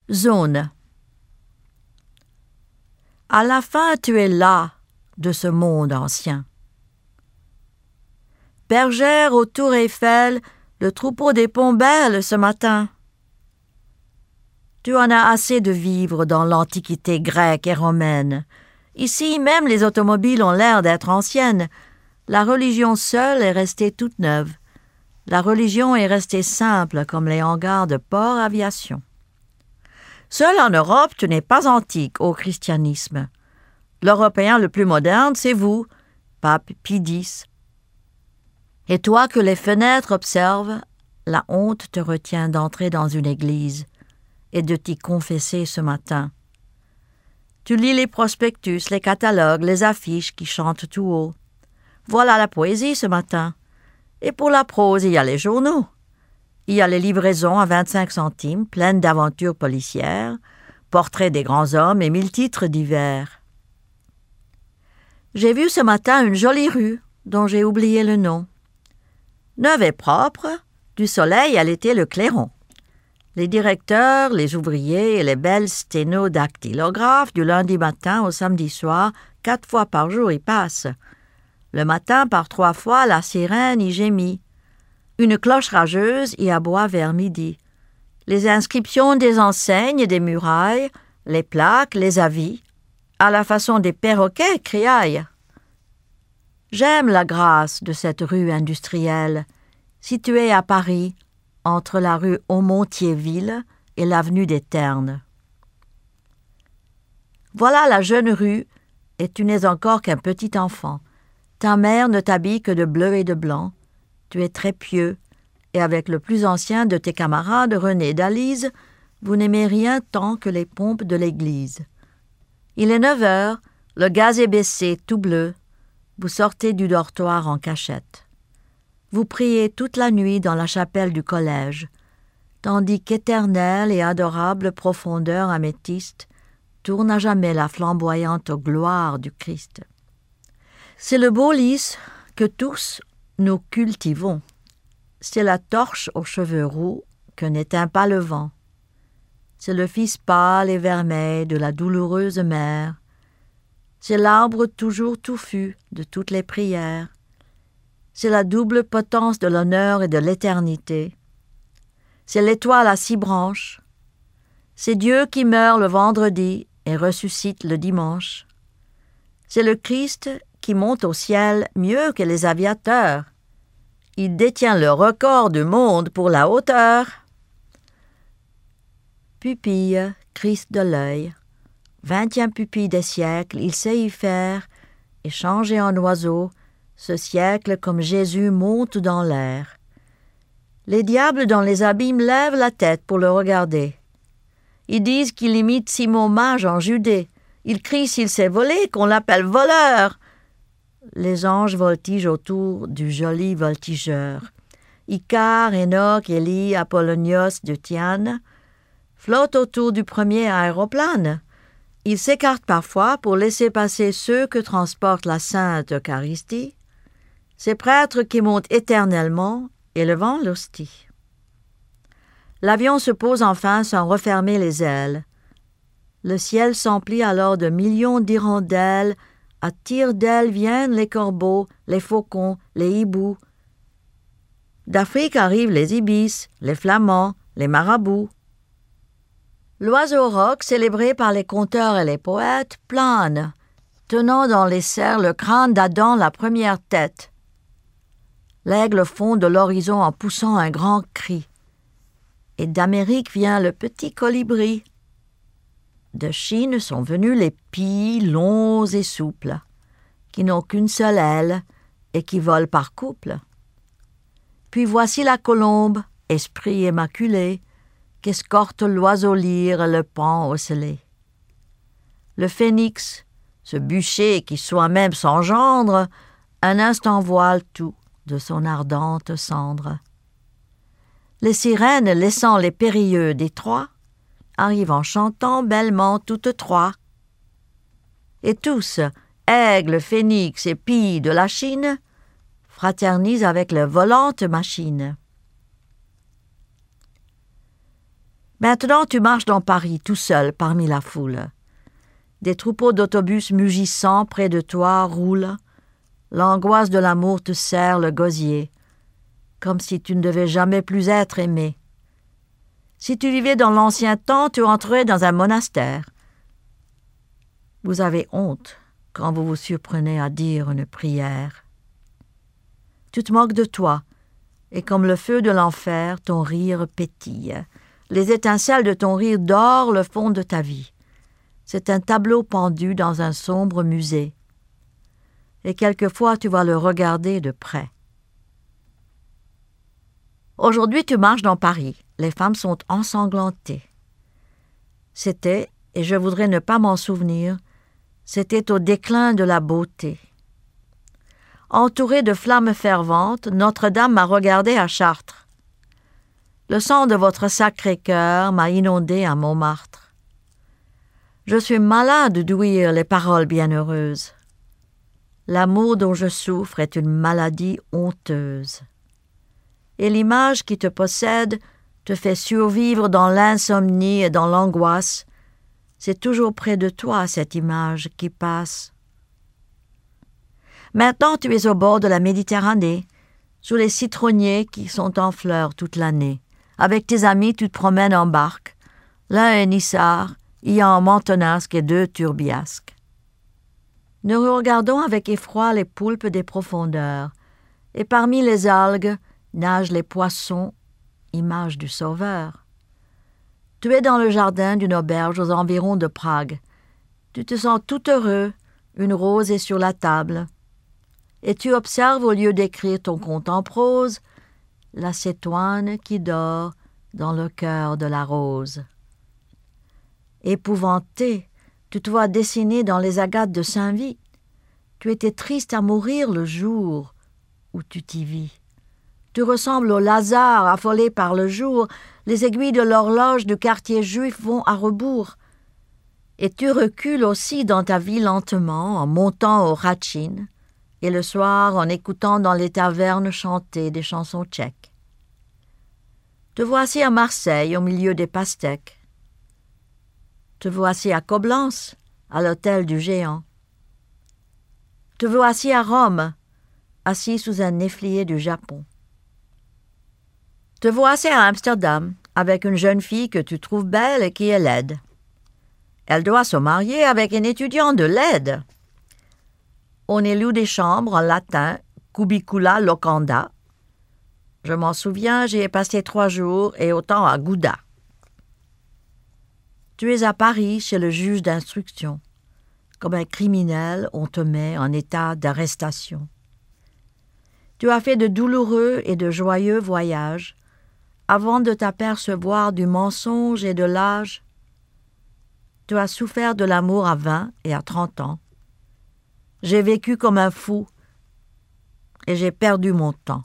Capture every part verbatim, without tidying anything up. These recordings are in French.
Zone. À la fin, tu es là de ce monde ancien. Bergère aux tours Eiffel, le troupeau des pombelles ce matin. Tu en as assez de vivre dans l'antiquité grecque et romaine. Ici, même les automobiles ont l'air d'être anciennes. La religion seule est restée toute neuve. La religion est restée simple comme les hangars de port aviation. Seul en Europe, tu n'es pas antique au christianisme. L'Européen le plus moderne, c'est vous, pape Pie X. Et toi que les fenêtres observent, la honte te retient d'entrer dans une église et de t'y confesser ce matin. Tu lis les prospectus, les catalogues, les affiches qui chantent tout haut. Voilà la poésie ce matin. Et pour la prose, il y a les journaux. Il y a les livraisons à vingt-cinq centimes, pleines d'aventures policières, portraits des grands hommes et mille titres divers. J'ai vu ce matin une jolie rue, dont j'ai oublié le nom. Neuve et propre, du soleil elle était le clairon. Les directeurs, les ouvriers et les belles sténodactylographes du lundi matin au samedi soir, quatre fois par jour y passent. Le matin, par trois fois, la sirène y gémit. Une cloche rageuse y aboie vers midi. Les inscriptions des enseignes, des murailles, les plaques, les avis, à la façon des perroquets, criaillent. J'aime la grâce de cette rue industrielle, située à Paris, entre la rue Aumont-Thiéville et l'avenue des Ternes. Voilà la jeune rue, et tu n'es encore qu'un petit enfant. Ta mère ne t'habille que de bleu et de blanc. Tu es très pieux, et avec le plus ancien de tes camarades, René d'Alise, vous n'aimez rien tant que les pompes de l'église. Il est neuf heures, le gaz est baissé, tout bleu. Vous sortez du dortoir en cachette. Vous priez toute la nuit dans la chapelle du collège, tandis qu'éternelle et adorable profondeur améthyste tourne à jamais la flamboyante gloire du Christ. C'est le beau lys que tous nous cultivons. C'est la torche aux cheveux roux que n'éteint pas le vent. C'est le fils pâle et vermeil de la douloureuse mère. C'est l'arbre toujours touffu de toutes les prières. C'est la double potence de l'honneur et de l'éternité. C'est l'étoile à six branches. C'est Dieu qui meurt le vendredi et ressuscite le dimanche. C'est le Christ qui monte au ciel mieux que les aviateurs. Il détient le record du monde pour la hauteur. Pupille, Christ de l'œil, vingtième pupille des siècles, il sait y faire et changer en oiseau ce siècle comme Jésus monte dans l'air. Les diables dans les abîmes lèvent la tête pour le regarder. Ils disent qu'il imite Simon Mage en Judée. Ils crient s'il s'est volé, qu'on l'appelle voleur. Les anges voltigent autour du joli voltigeur. Icare, Enoch, Élie, Apollonios de Thiane flottent autour du premier aéroplane. Ils s'écartent parfois pour laisser passer ceux que transporte la Sainte Eucharistie, ces prêtres qui montent éternellement, élevant l'hostie. L'avion se pose enfin sans refermer les ailes. Le ciel s'emplit alors de millions d'hirondelles. À tire-d'aile viennent les corbeaux, les faucons, les hiboux. D'Afrique arrivent les ibis, les flamands, les marabouts. L'oiseau roc, célébré par les conteurs et les poètes, plane, tenant dans les serres le crâne d'Adam la première tête. L'aigle fond de l'horizon en poussant un grand cri. Et d'Amérique vient le petit colibri. De Chine sont venus les pies longs et souples, qui n'ont qu'une seule aile et qui volent par couple. Puis voici la colombe, esprit immaculé, qu'escorte l'oiseau lyre le paon ocellé. Le phénix, ce bûcher qui soi-même s'engendre, un instant voile tout de son ardente cendre. Les sirènes, laissant les périlleux détroits, arrivent en chantant bellement toutes trois. Et tous, aigles, phénix et pies de la Chine, fraternisent avec les volantes machines. Maintenant, tu marches dans Paris, tout seul, parmi la foule. Des troupeaux d'autobus mugissant près de toi roulent. L'angoisse de l'amour te serre le gosier, comme si tu ne devais jamais plus être aimé. Si tu vivais dans l'ancien temps, tu entrerais dans un monastère. Vous avez honte quand vous vous surprenez à dire une prière. Tu te moques de toi, et comme le feu de l'enfer, ton rire pétille. Les étincelles de ton rire dorent le fond de ta vie. C'est un tableau pendu dans un sombre musée. Et quelquefois tu vas le regarder de près. Aujourd'hui, tu marches dans Paris. Les femmes sont ensanglantées. C'était, et je voudrais ne pas m'en souvenir, c'était au déclin de la beauté. Entourée de flammes ferventes, Notre-Dame m'a regardé à Chartres. Le sang de votre Sacré-Cœur m'a inondé à Montmartre. Je suis malade d'ouïr les paroles bienheureuses. L'amour dont je souffre est une maladie honteuse. Et l'image qui te possède te fait survivre dans l'insomnie et dans l'angoisse. C'est toujours près de toi, cette image qui passe. Maintenant, tu es au bord de la Méditerranée, sous les citronniers qui sont en fleurs toute l'année. Avec tes amis, tu te promènes en barque. L'un est Nissard, Ian Mentonasque et deux Turbiasques. Nous regardons avec effroi les poulpes des profondeurs, et parmi les algues nagent les poissons, image du Sauveur. Tu es dans le jardin d'une auberge aux environs de Prague. Tu te sens tout heureux, une rose est sur la table, et tu observes au lieu d'écrire ton conte en prose, la cétoine qui dort dans le cœur de la rose. Épouvanté, tu te vois dessiner dans les agates de Saint-Vit. Tu étais triste à mourir le jour où tu t'y vis. Tu ressembles au Lazare affolé par le jour. Les aiguilles de l'horloge du quartier juif vont à rebours. Et tu recules aussi dans ta vie lentement en montant au Ratchin et le soir en écoutant dans les tavernes chanter des chansons tchèques. Te voici à Marseille au milieu des pastèques. Te voici à Coblence, à l'hôtel du Géant. Te voici à Rome, assis sous un néflier du Japon. Te voici à Amsterdam, avec une jeune fille que tu trouves belle et qui est laide. Elle doit se marier avec un étudiant de l'aide. On éloue des chambres en latin, cubicula locanda. Je m'en souviens, j'y ai passé trois jours et autant à Gouda. Tu es à Paris chez le juge d'instruction. Comme un criminel, on te met en état d'arrestation. Tu as fait de douloureux et de joyeux voyages avant de t'apercevoir du mensonge et de l'âge. Tu as souffert de l'amour à vingt et à trente ans. J'ai vécu comme un fou et j'ai perdu mon temps.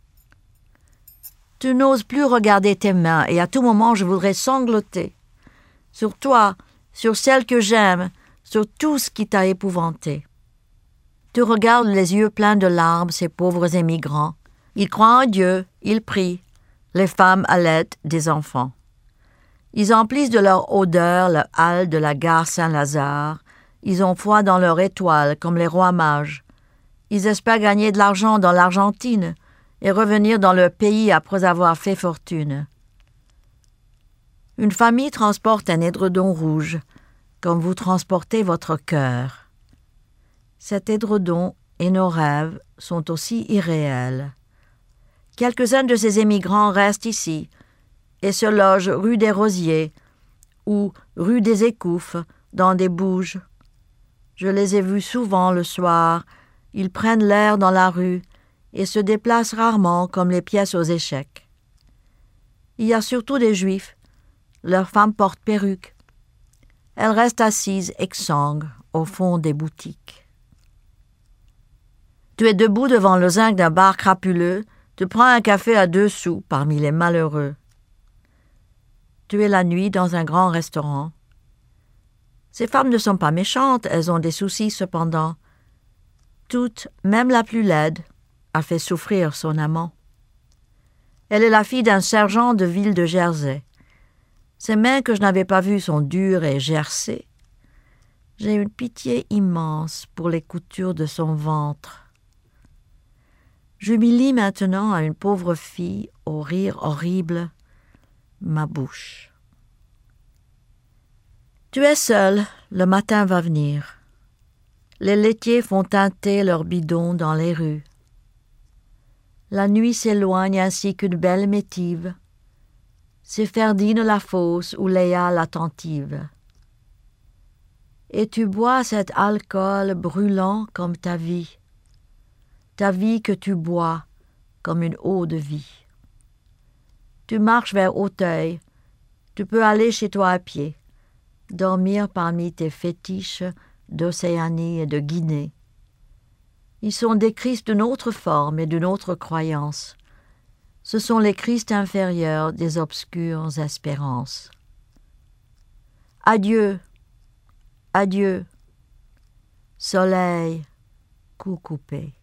Tu n'oses plus regarder tes mains et à tout moment je voudrais sangloter. Sur toi, sur celle que j'aime, sur tout ce qui t'a épouvanté. Tu regardes les yeux pleins de larmes ces pauvres émigrants. Ils croient en Dieu, ils prient. Les femmes allaitent des enfants. Ils emplissent de leur odeur le hall de la gare Saint-Lazare. Ils ont foi dans leur étoile comme les rois mages. Ils espèrent gagner de l'argent dans l'Argentine et revenir dans leur pays après avoir fait fortune. Une famille transporte un édredon rouge, comme vous transportez votre cœur. Cet édredon et nos rêves sont aussi irréels. Quelques-uns de ces émigrants restent ici et se logent rue des Rosiers ou rue des Écouffes, dans des bouges. Je les ai vus souvent le soir. Ils prennent l'air dans la rue et se déplacent rarement comme les pièces aux échecs. Il y a surtout des Juifs. Leurs femmes portent perruques. Elles restent assises exsangues au fond des boutiques. Tu es debout devant le zinc d'un bar crapuleux, tu prends un café à deux sous parmi les malheureux. Tu es la nuit dans un grand restaurant. Ces femmes ne sont pas méchantes, elles ont des soucis cependant. Toute, même la plus laide, a fait souffrir son amant. Elle est la fille d'un sergent de ville de Jersey. Ses mains que je n'avais pas vues sont dures et gercées. J'ai une pitié immense pour les coutures de son ventre. J'humilie maintenant à une pauvre fille, au rire horrible, ma bouche. Tu es seul, le matin va venir. Les laitiers font teinter leurs bidons dans les rues. La nuit s'éloigne ainsi qu'une belle métive. C'est Ferdine la fausse ou Léa l'attentive. Et tu bois cet alcool brûlant comme ta vie. Ta vie que tu bois comme une eau de vie. Tu marches vers Auteuil, tu peux aller chez toi à pied, dormir parmi tes fétiches d'Océanie et de Guinée. Ils sont des Christ d'une autre forme et d'une autre croyance. Ce sont les Christ inférieurs des obscures espérances. Adieu, adieu, soleil, cou coupé.